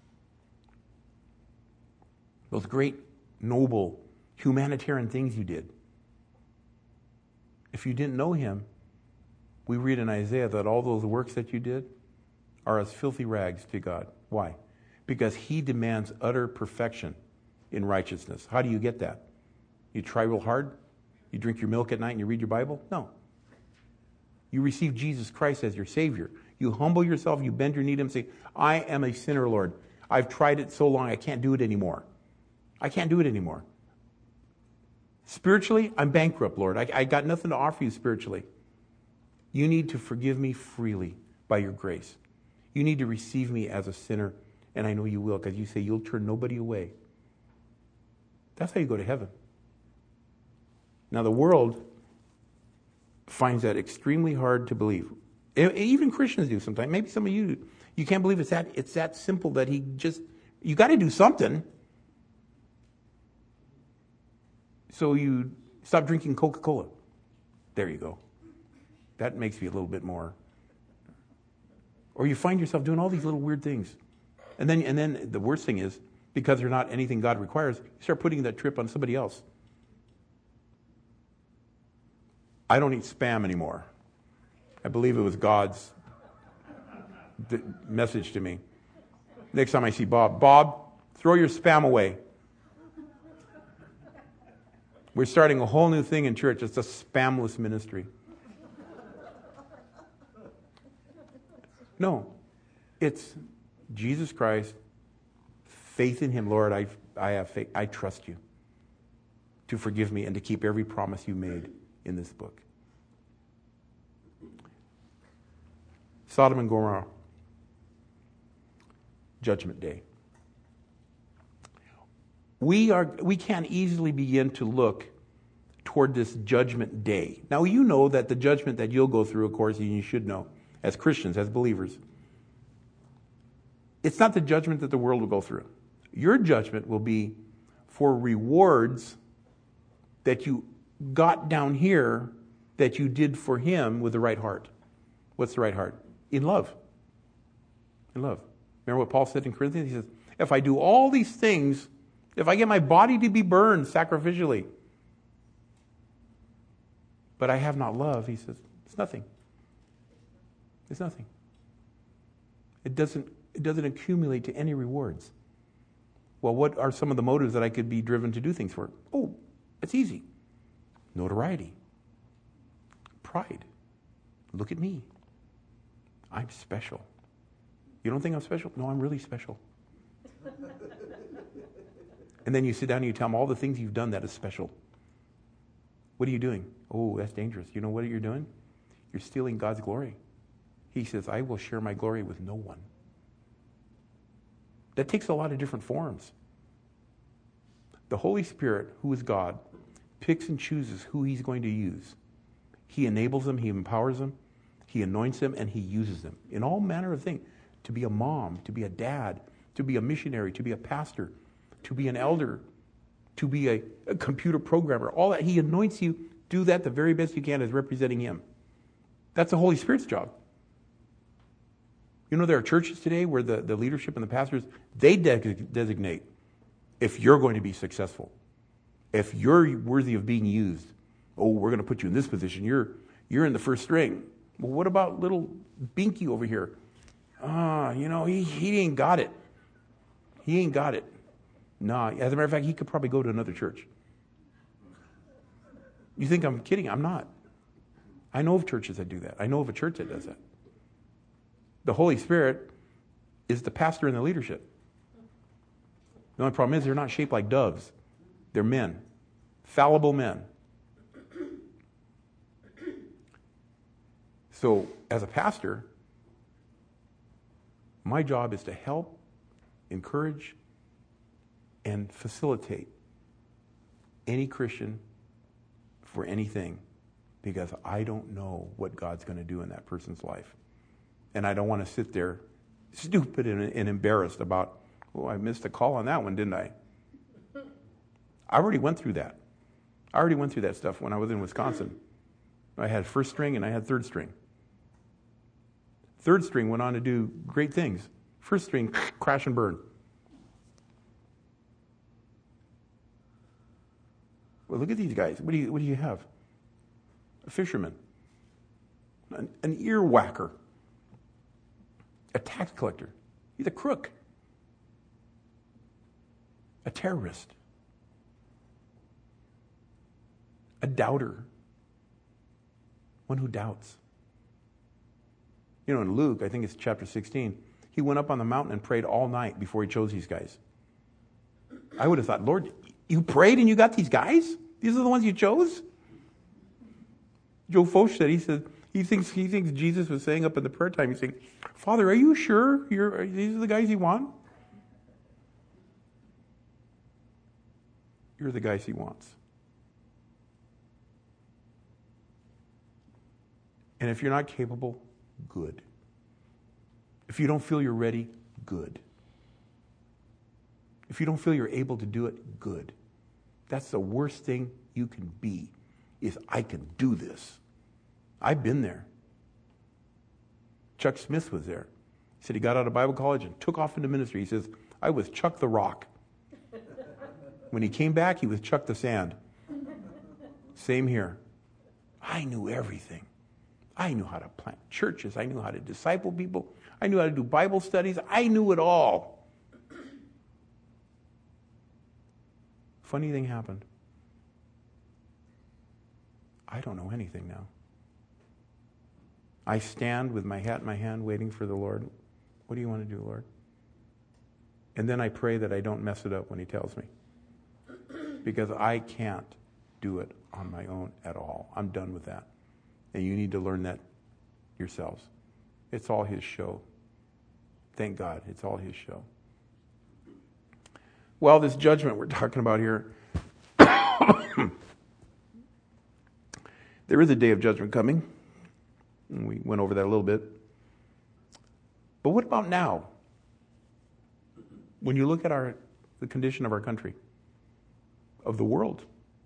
Those great, noble, humanitarian things you did. If you didn't know him, we read in Isaiah that all those works that you did are as filthy rags to God. Why? Because he demands utter perfection in righteousness. How do you get that? You try real hard? You drink your milk at night and you read your Bible? No. You receive Jesus Christ as your Savior. You humble yourself, you bend your knee to him and say, I am a sinner, Lord. I've tried it so long, I can't do it anymore. I can't do it anymore. Spiritually, I'm bankrupt, Lord. I, I got nothing to offer you spiritually. You need to forgive me freely by your grace. You need to receive me as a sinner, and I know you will, because you say you'll turn nobody away. That's how you go to heaven. Now, the world finds that extremely hard to believe. Even Christians do sometimes. Maybe some of you do. You can't believe it's that it's that simple that he just, you got to do something. So you stop drinking Coca-Cola. There you go. That makes me a little bit more. Or you find yourself doing all these little weird things. And then and then the worst thing is, because they're not anything God requires, you start putting that trip on somebody else. I don't eat Spam anymore. I believe it was God's d- message to me. Next time I see Bob, Bob, throw your Spam away. We're starting a whole new thing in church. It's a spamless ministry. No, it's Jesus Christ, faith in him. Lord, I, I have faith. I trust you to forgive me and to keep every promise you made in this book. Sodom and Gomorrah, Judgment Day. We are we can't easily begin to look toward this judgment day. Now, you know that the judgment that you'll go through, of course, and you should know, as Christians, as believers, it's not the judgment that the world will go through. Your judgment will be for rewards that you got down here that you did for him with the right heart. What's the right heart? In love. In love. Remember what Paul said in Corinthians? He says, if I do all these things, if I get my body to be burned sacrificially, but I have not love, he says, it's nothing. It's nothing. It doesn't, it doesn't accumulate to any rewards. Well, what are some of the motives that I could be driven to do things for? Oh, it's easy. Notoriety. Pride. Look at me. I'm special. You don't think I'm special? No, I'm really special. And then you sit down and you tell them all the things you've done that is special. What are you doing? Oh, that's dangerous. You know what you're doing? You're stealing God's glory. He says, I will share my glory with no one. That takes a lot of different forms. The Holy Spirit, who is God, picks and chooses who he's going to use. He enables them, he empowers them, he anoints them, and he uses them in all manner of things. To be a mom, to be a dad, to be a missionary, to be a pastor, to be an elder, to be a, a computer programmer. All that, he anoints you. Do that the very best you can as representing him. That's the Holy Spirit's job. You know, there are churches today where the, the leadership and the pastors, they de- designate if you're going to be successful, if you're worthy of being used. Oh, we're going to put you in this position. You're you're in the first string. Well, what about little Binky over here? Ah, you know, he, he ain't got it. He ain't got it. Nah, as a matter of fact, he could probably go to another church. You think I'm kidding? I'm not. I know of churches that do that. I know of a church that does that. The Holy Spirit is the pastor and the leadership. The only problem is they're not shaped like doves. They're men. Fallible men. So, as a pastor, my job is to help, encourage, and facilitate any Christian for anything, because I don't know what God's going to do in that person's life. And I don't want to sit there stupid and, and embarrassed about, oh, I missed a call on that one, didn't I? I already went through that. I already went through that stuff when I was in Wisconsin. I had first string and I had third string. Third string went on to do great things. First string, crash and burn. Well, look at these guys. What do you, what do you have? A fisherman. An, an ear whacker. A tax collector. He's a crook. A terrorist. A doubter. One who doubts. You know, in Luke, I think it's chapter sixteen, he went up on the mountain and prayed all night before he chose these guys. I would have thought, Lord, you prayed and you got these guys? These are the ones you chose? Joe Foch said, he said, he thinks he thinks Jesus was saying up in the prayer time, he's saying, Father, are you sure you're, these are the guys you want? you're the guys he wants. And if you're not capable, good. If you don't feel you're ready, good. If you don't feel you're able to do it, good. That's the worst thing you can be, is I can do this. I've been there. Chuck Smith was there. He said he got out of Bible college and took off into ministry. He says, I was Chuck the Rock. When he came back, he was Chuck the Sand. Same here. I knew everything. I knew how to plant churches. I knew how to disciple people. I knew how to do Bible studies. I knew it all. Funny thing happened. I don't know anything now. I stand with my hat in my hand waiting for the Lord. What do you want to do, Lord? And then I pray that I don't mess it up when he tells me. Because I can't do it on my own at all. I'm done with that. And you need to learn that yourselves. It's all his show. Thank God, it's all his show. Well, this judgment we're talking about here, there is a day of judgment coming. And we went over that a little bit. But what about now? When you look at our the condition of our country, of the world.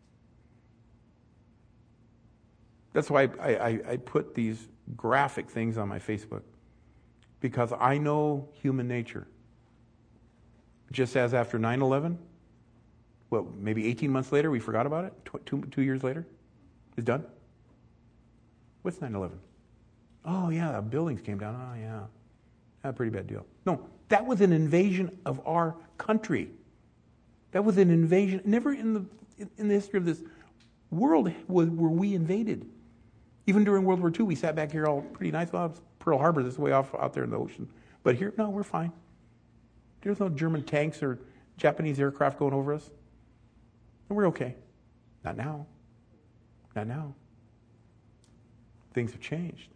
That's why I, I, I put these graphic things on my Facebook. Because I know human nature. Just as after nine eleven, well, maybe eighteen months later, we forgot about it? Tw- two, two years later? It's done? What's nine eleven? Oh, yeah, buildings came down. Oh, yeah. A pretty bad deal. No, that was an invasion of our country. That was an invasion. Never in the in the history of this world were we invaded. Even during World War Two, we sat back here all pretty nice. Well, it's Pearl Harbor, this is way off out there in the ocean. But here, no, we're fine. There's no German tanks or Japanese aircraft going over us. And we're okay. Not now. Not now. Things have changed.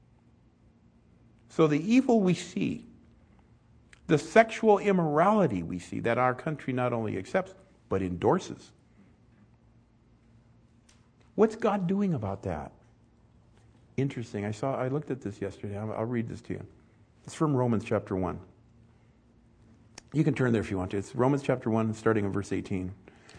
So the evil we see, the sexual immorality we see that our country not only accepts, but endorses. What's God doing about that? Interesting. I saw. I looked at this yesterday. I'll, I'll read this to you. It's from Romans chapter one. You can turn there if you want to. It's Romans chapter one, starting in verse eighteen.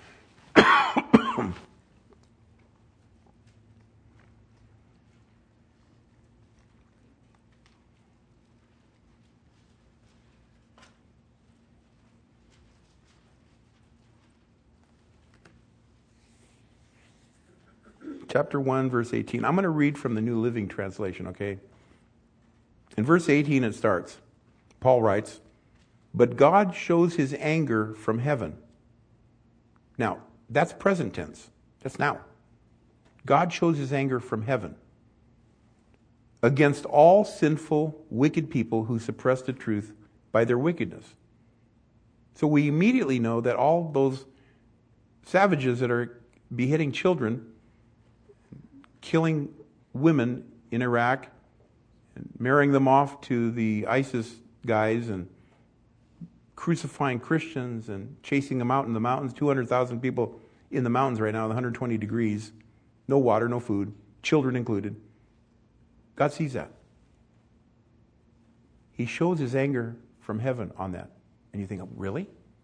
Chapter one, verse eighteen. I'm going to read from the New Living Translation, okay? In verse eighteen it starts. Paul writes, "But God shows his anger from heaven." Now, that's present tense. That's now. God shows his anger from heaven against all sinful, wicked people who suppress the truth by their wickedness. So we immediately know that all those savages that are beheading children, killing women in Iraq, and marrying them off to the ISIS guys, and crucifying Christians and chasing them out in the mountains. two hundred thousand people in the mountains right now, one hundred twenty degrees, no water, no food, children included. God sees that. He shows his anger from heaven on that. And you think, really?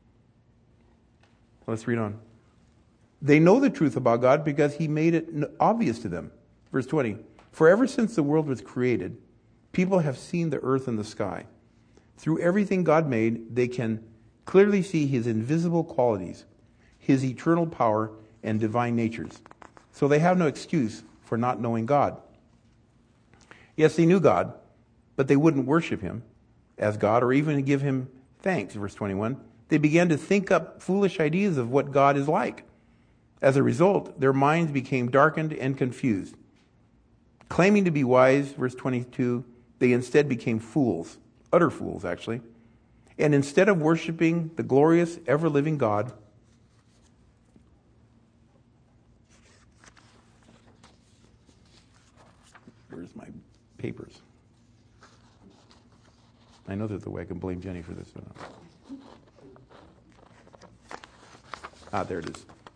Let's read on. They know the truth about God because he made it obvious to them. Verse twenty, "For ever since the world was created, people have seen the earth and the sky. Through everything God made, they can clearly see his invisible qualities, his eternal power and divine natures. So they have no excuse for not knowing God. Yes, they knew God, but they wouldn't worship him as God or even give him thanks." Verse twenty-one, "They began to think up foolish ideas of what God is like. As a result, their minds became darkened and confused. Claiming to be wise," verse twenty-two, "they instead became fools," utter fools actually. "And instead of worshiping the glorious, ever-living God, where's my papers? I know there's a way I can blame Jenny for this one. Ah, there it is.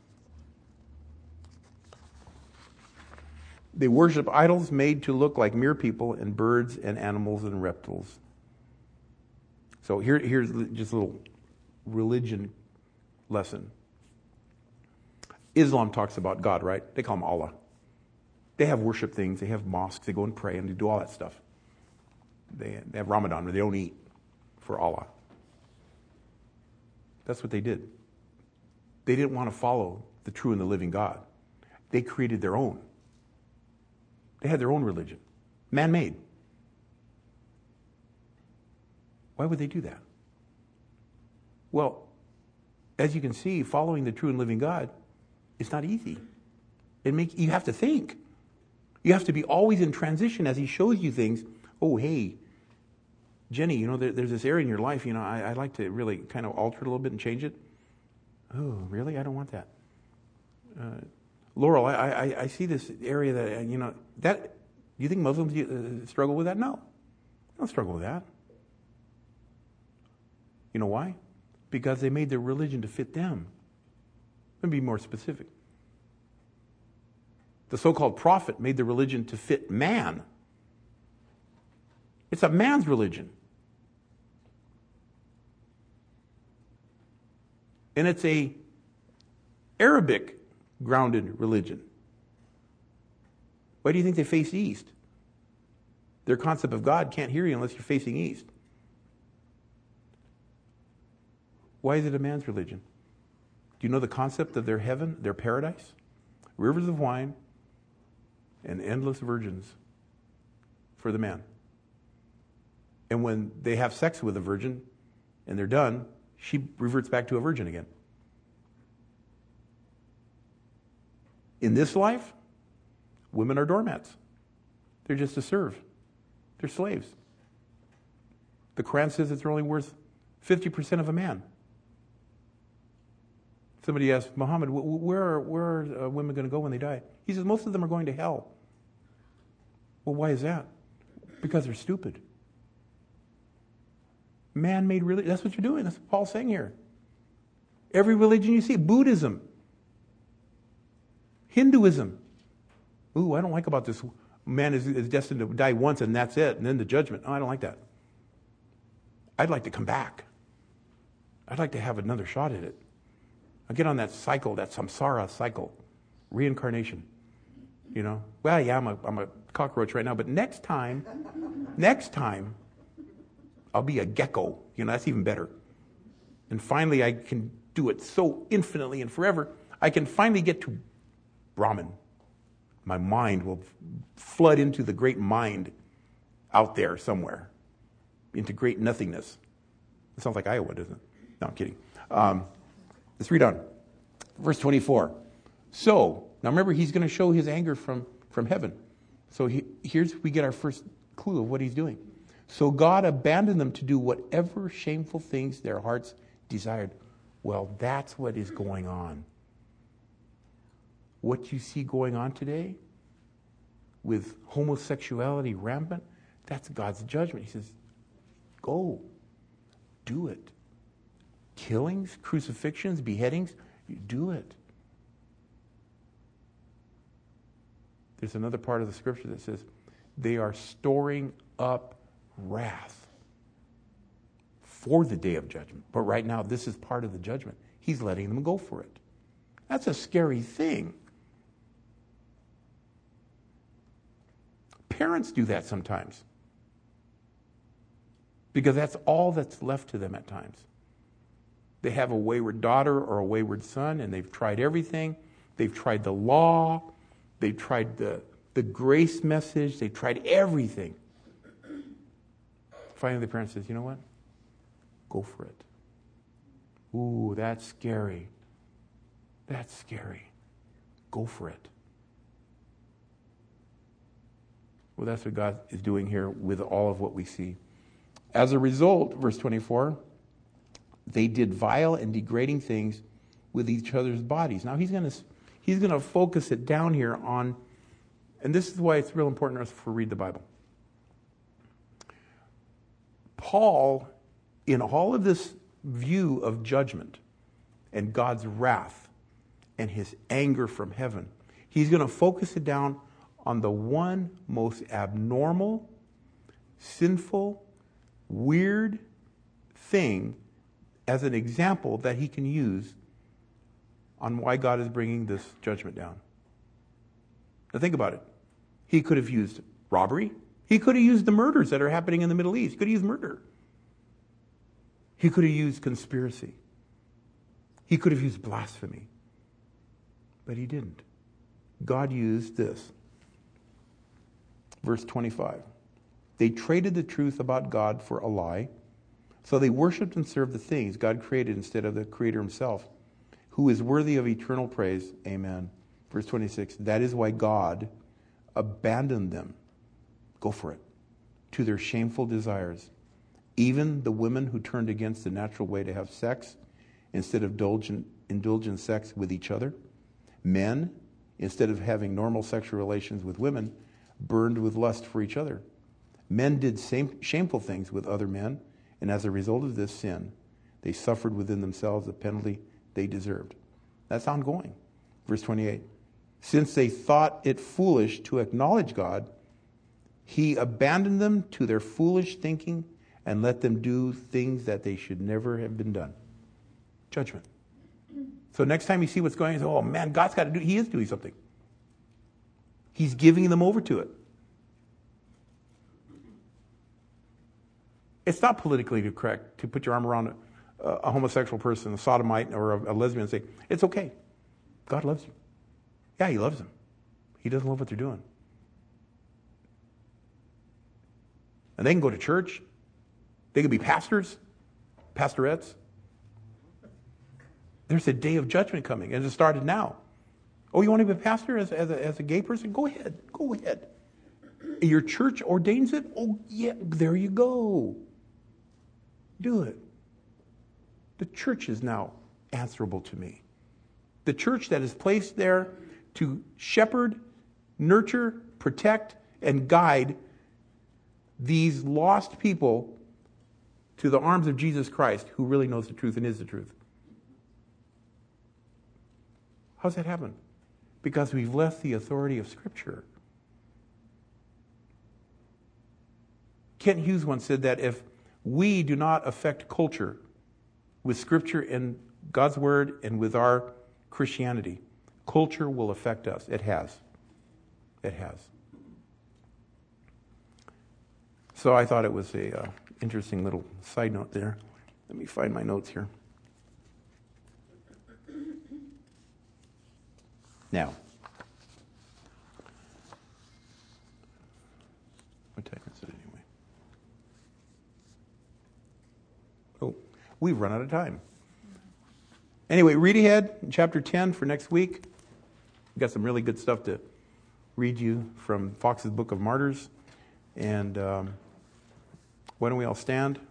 They worship idols made to look like mere people and birds and animals and reptiles. So here, here's just a little religion lesson. Islam talks about God, right? They call him Allah. They have worship things. They have mosques. They go and pray and they do all that stuff. They, they have Ramadan where they don't eat for Allah. That's what they did. They didn't want to follow the true and the living God. They created their own. They had their own religion, man-made. Why would they do that? Well, as you can see, following the true and living God is not easy. It make, you have to think. You have to be always in transition as he shows you things. Oh, hey, Jenny, you know, there, there's this area in your life, you know, I, I'd like to really kind of alter it a little bit and change it. Oh, really? I don't want that. Uh, Laurel, I, I, I see this area that, you know, that, do you think Muslims uh, struggle with that? No. They don't struggle with that. You know why? Because they made their religion to fit them. Let me be more specific. The so-called prophet made the religion to fit man. It's a man's religion. And it's a Arabic grounded religion. Why do you think they face east? Their concept of God can't hear you unless you're facing east. Why is it a man's religion? Do you know the concept of their heaven, their paradise? Rivers of wine and endless virgins for the man. And when they have sex with a virgin and they're done, she reverts back to a virgin again. In this life, women are doormats. They're just to serve. They're slaves. The Quran says that they're only worth fifty percent of a man. Somebody asked Muhammad, where are, where are uh, women going to go when they die? He says, most of them are going to hell. Well, why is that? Because they're stupid. Man-made religion. That's what you're doing. That's what Paul's saying here. Every religion you see, Buddhism, Hinduism. Ooh, I don't like about this. Man is, is destined to die once and that's it, and then the judgment. Oh, I don't like that. I'd like to come back. I'd like to have another shot at it. I get on that cycle, that samsara cycle, reincarnation. You know, well, yeah, I'm a, I'm a cockroach right now, but next time, next time, I'll be a gecko. You know, that's even better. And finally, I can do it so infinitely and forever. I can finally get to Brahman. My mind will flood into the great mind out there somewhere, into great nothingness. It sounds like Iowa, doesn't it? No, I'm kidding. Um, let's read on. Verse twenty-four. So, now remember, he's going to show his anger from, from heaven. So he, here's we get our first clue of what he's doing. So God abandoned them to do whatever shameful things their hearts desired. Well, that's what is going on. What you see going on today with homosexuality rampant, that's God's judgment. He says, go, do it. Killings, crucifixions, beheadings, you do it. There's another part of the scripture that says, they are storing up wrath for the day of judgment. But right now, this is part of the judgment. He's letting them go for it. That's a scary thing. Parents do that sometimes because that's all that's left to them at times. They have a wayward daughter or a wayward son, and they've tried everything. They've tried the law. They've tried the, the grace message. They've tried everything. Finally, the parent says, you know what? Go for it. Ooh, that's scary. That's scary. Go for it. Well, that's what God is doing here with all of what we see. As a result, verse twenty-four, they did vile and degrading things with each other's bodies. Now, he's going to he's going to focus it down here on, and this is why it's real important for us to read the Bible. Paul, in all of this view of judgment and God's wrath and his anger from heaven, he's going to focus it down on the one most abnormal, sinful, weird thing as an example that he can use on why God is bringing this judgment down. Now think about it. He could have used robbery. He could have used the murders that are happening in the Middle East. He could have used murder. He could have used conspiracy. He could have used blasphemy. But he didn't. God used this. Verse twenty-five. They traded the truth about God for a lie. So they worshipped and served the things God created instead of the Creator himself, who is worthy of eternal praise. Amen. Verse twenty-six. That is why God abandoned them. Go for it. To their shameful desires. Even the women who turned against the natural way to have sex instead of indulgent, indulgent sex with each other. Men, instead of having normal sexual relations with women, burned with lust for each other. Men did same, shameful things with other men, and as a result of this sin, they suffered within themselves the penalty they deserved. That's ongoing. Verse twenty-eight. Since they thought it foolish to acknowledge God, he abandoned them to their foolish thinking and let them do things that they should never have been done. Judgment. So next time you see what's going on, you say, oh man, God's got to do, he is doing something. He's giving them over to it. It's not politically correct to put your arm around a, a homosexual person, a sodomite, or a, a lesbian and say, it's okay. God loves you. Yeah, he loves them. He doesn't love what they're doing. And they can go to church. They can be pastors, pastorettes. There's a day of judgment coming, and it started now. Oh, you want to be a pastor as, as, a, as a gay person? Go ahead. Go ahead. Your church ordains it? Oh, yeah, there you go. Do it. The church is now answerable to me. The church that is placed there to shepherd, nurture, protect, and guide these lost people to the arms of Jesus Christ, who really knows the truth and is the truth. How's that happen? Because we've left the authority of Scripture. Kent Hughes once said that if we do not affect culture with Scripture and God's Word and with our Christianity, culture will affect us. It has. It has. So I thought it was a uh, interesting little side note there. Let me find my notes here. Now, what time is it anyway? Oh, we've run out of time. Anyway, read ahead in chapter ten for next week. We've got some really good stuff to read you from Fox's Book of Martyrs. And um, why don't we all stand?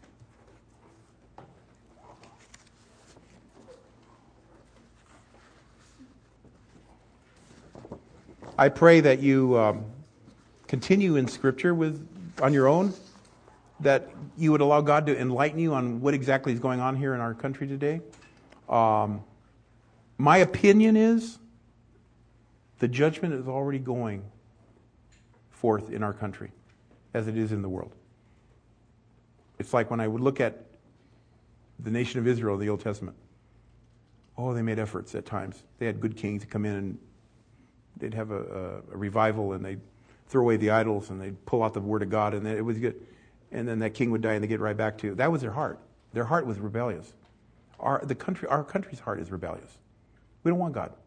I pray that you um, continue in Scripture with on your own, that you would allow God to enlighten you on what exactly is going on here in our country today. Um, my opinion is the judgment is already going forth in our country as it is in the world. It's like when I would look at the nation of Israel in the Old Testament. Oh, they made efforts at times. They had good kings to come in and they'd have a, a, a revival and they'd throw away the idols and they'd pull out the word of God and then it was good. And then that king would die and they get right back to it. That was their heart. Their heart was rebellious. Our the country, our country's heart is rebellious. We don't want God.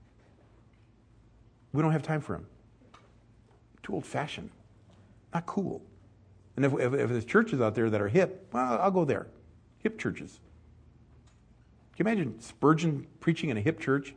We don't have time for him. Too old-fashioned. Not cool. And if, if, if there's churches out there that are hip, well, I'll go there. Hip churches. Can you imagine Spurgeon preaching in a hip church?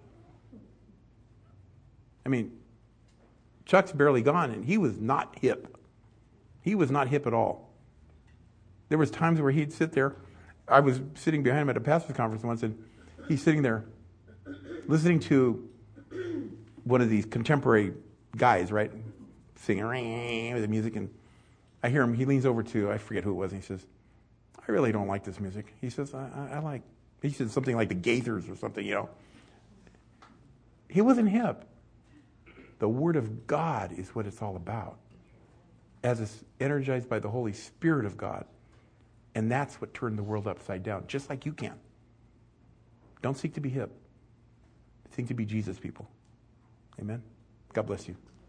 I mean, Chuck's barely gone, and he was not hip. He was not hip at all. There was times where he'd sit there. I was sitting behind him at a pastor's conference once, and he's sitting there listening to one of these contemporary guys, right, singing with the music, and I hear him. He leans over to, I forget who it was, and he says, I really don't like this music. He says, I, I, I like, he said something like the Gaithers or something, you know. He wasn't hip. The Word of God is what it's all about, as it's energized by the Holy Spirit of God. And that's what turned the world upside down, just like you can. Don't seek to be hip. Seek to be Jesus people. Amen. God bless you.